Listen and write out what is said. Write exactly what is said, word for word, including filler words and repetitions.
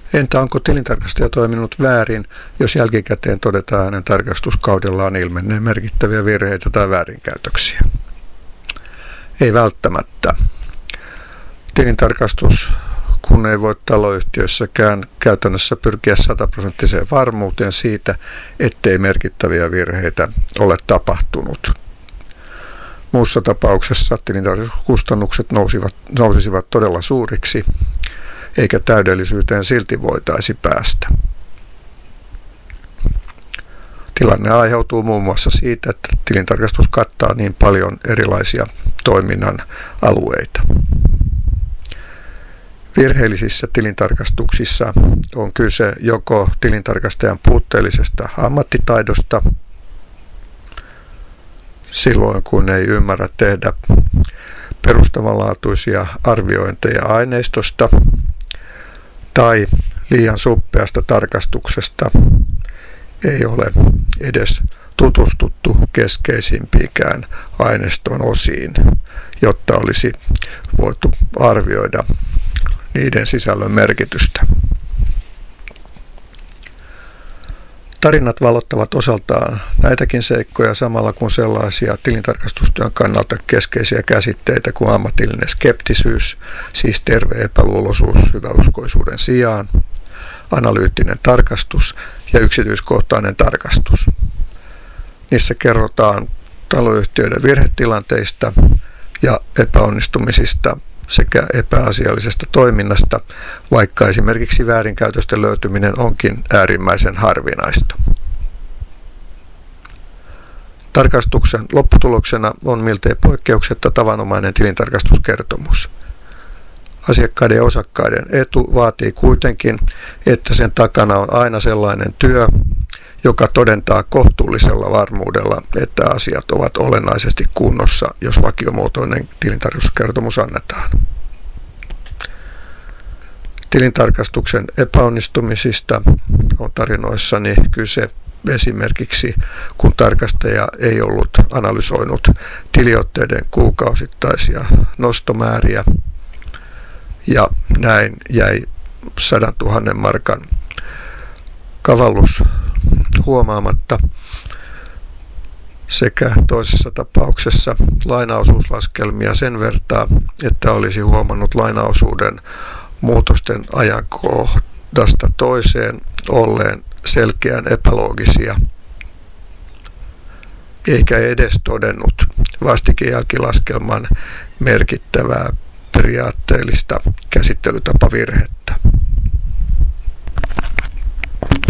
Entä onko tilintarkastaja toiminut väärin, jos jälkikäteen todetaan hänen tarkastuskaudellaan ilmenneen merkittäviä virheitä tai väärinkäytöksiä? Ei välttämättä. Tilintarkastus, kun ei voi taloyhtiöissäkään käytännössä pyrkiä sataprosenttiseen varmuuteen siitä, ettei merkittäviä virheitä ole tapahtunut. Muussa tapauksessa tilintarkastuskustannukset nousivat, nousisivat todella suuriksi, eikä täydellisyyteen silti voitaisi päästä. Tilanne aiheutuu muun muassa siitä, että tilintarkastus kattaa niin paljon erilaisia toiminnan alueita. Virheellisissä tilintarkastuksissa on kyse joko tilintarkastajan puutteellisesta ammattitaidosta, silloin kun ei ymmärrä tehdä perustavanlaatuisia arviointeja aineistosta, tai liian suppeasta tarkastuksesta ei ole edes tutustuttu keskeisimpiinkään aineiston osiin, jotta olisi voitu arvioida niiden sisällön merkitystä. Tarinat valottavat osaltaan näitäkin seikkoja samalla kun sellaisia tilintarkastustyön kannalta keskeisiä käsitteitä kuin ammatillinen skeptisyys, siis terve epäluuloisuus hyväuskoisuuden sijaan, analyyttinen tarkastus ja yksityiskohtainen tarkastus. Niissä kerrotaan taloyhtiöiden virhetilanteista ja epäonnistumisista sekä epäasiallisesta toiminnasta, vaikka esimerkiksi väärinkäytösten löytyminen onkin äärimmäisen harvinaista. Tarkastuksen lopputuloksena on miltei poikkeuksetta tavanomainen tilintarkastuskertomus. Asiakkaiden ja osakkaiden etu vaatii kuitenkin, että sen takana on aina sellainen työ, joka todentaa kohtuullisella varmuudella, että asiat ovat olennaisesti kunnossa, jos vakiomuotoinen tilintarkastuskertomus annetaan. Tilintarkastuksen epäonnistumisista on tarinoissani kyse esimerkiksi, kun tarkastaja ei ollut analysoinut tiliotteiden kuukausittaisia nostomääriä ja näin jäi sadantuhannen markan kavallus huomaamatta, sekä toisessa tapauksessa lainaosuuslaskelmia sen vertaa, että olisi huomannut lainaosuuden muutosten ajankohdasta toiseen olleen selkeän epäloogisia, eikä edes todennut vastikejälkilaskelman merkittävää periaatteellista käsittelytapavirhettä.